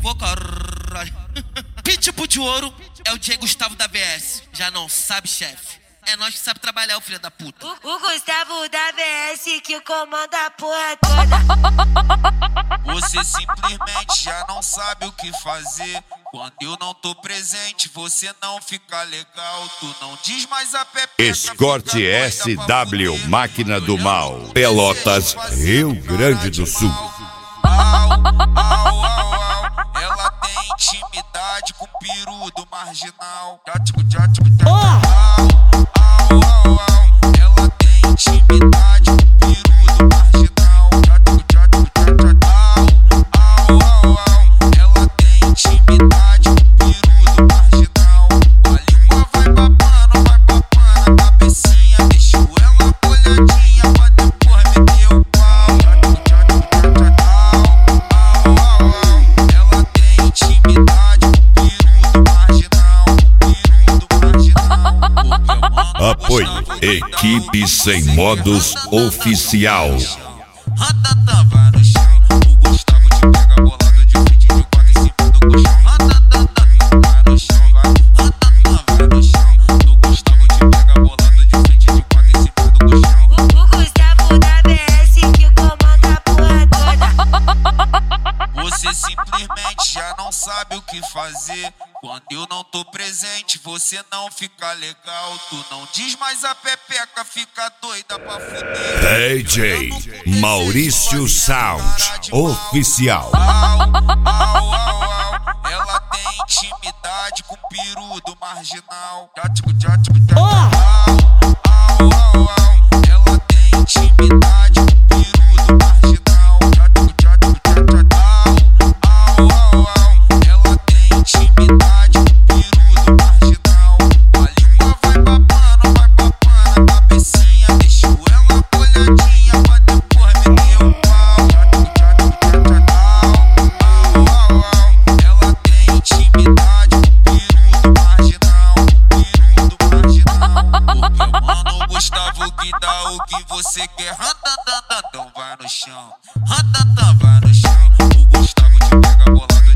Pô, caralho. Pitbull de ouro é o Diego Gustavo da VS. Já não sabe, chefe. É nós que sabe trabalhar, o filho da puta. O Gustavo da VS que comanda a porra toda. Você simplesmente já não sabe o que fazer. Quando eu não tô presente, você não fica legal. Tu não diz mais a pepeca. Escorte SW, Máquina do Mal. Pelotas, Rio Grande do Sul. Ela tem intimidade com o peru do marginal. Ela tem intimidade com o peru do marginal. Ela tem intimidade com o peru do marginal. A língua vai babando a cabecinha. Deixou ela molhadinha pra depois meter o pau. Ela tem intimidade com o peru do marginal. Apoio, equipe sem modos oficial. Ratata vai no chão, o Gustavo te pega bolado de frente de quatro em cima do colchão. Ratata vai no chão, vai. Ratata vai no chão, o Gustavo te pega bolado de frente de quatro em cima do colchão. O Gustavo da VS que comanda a porra toda. Você simplesmente já não sabe o que fazer. Quando eu não tô presente, você não fica legal. Tu não diz mais a pepeca, fica doida pra fuder. DJ Maurício Sound Oficial. Ela tem intimidade com o peru do marginal. Ela tem intimidade com o peru do marginal. Ela tem intimidade com o peru do marginal. A língua vai babando a cabecinha. Deixou ela molhadinha pra depois meter o pau. Ela tem intimidade com o peru do marginal. Peru do marginal. Porque mano, Gustavo que dá o que você quer. Então vai no chão. Vai no chão. O Gustavo te pega bolado.